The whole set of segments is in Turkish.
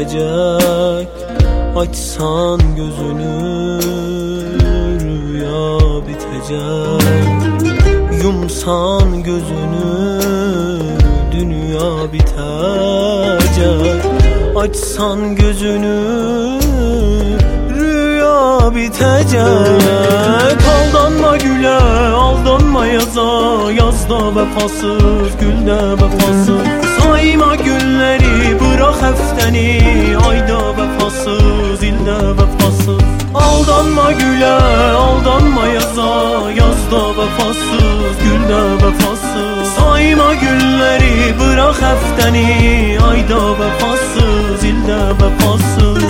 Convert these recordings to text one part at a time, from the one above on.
bitecek. Açsan gözünü rüya bitecek. Yumsan gözünü dünya bitecek. Açsan gözünü rüya bitecek. Aldanma güle, aldanma yaza, yazda vefasız, gülde vefasız. Sayma günleri, bırak hefteni, ayda vefasız, ilde vefasız. Aldanma güle, aldanma yaza, yazda vefasız, gülde vefasız. Sayma günleri, bırak hefteni, ayda vefasız, ilde vefasız.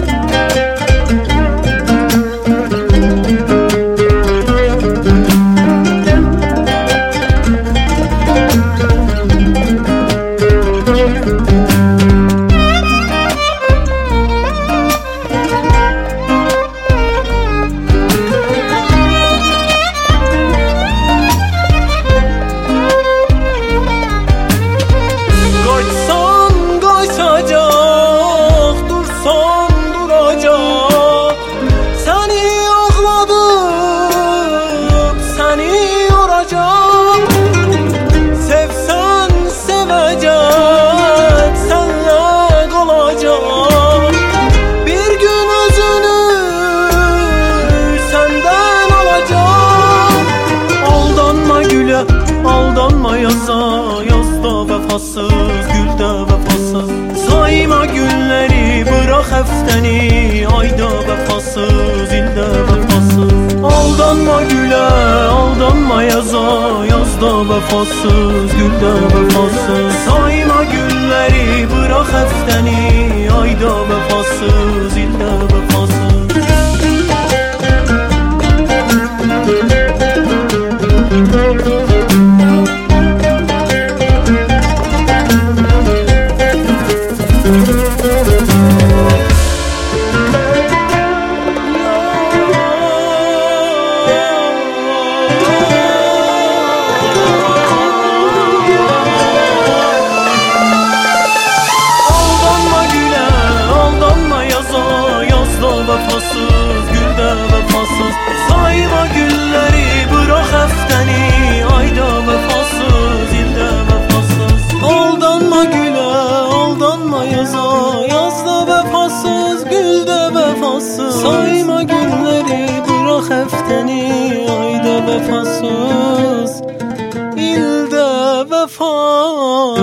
Aldanma yaza, yazda vefasız, gülde vefasız. Sayma günleri, bırak hefteni, ayda vefasız, ilde vefasız. Aldanma güle, aldanma yaza, yazda vefasız, gülde vefasız. Sayma günleri, bırak hefteni, ayda vefasız, ilde vefasız. Vefasız, gülde vefasız. Sayma günleri, bırak hefteni, ayda vefasız, ilde vefasız. Aldanma güle, aldanma yaza, yazda vefasız, gülde vefasız. Sayma günleri, bırak hefteni, ayda vefasız, ilde vefasız.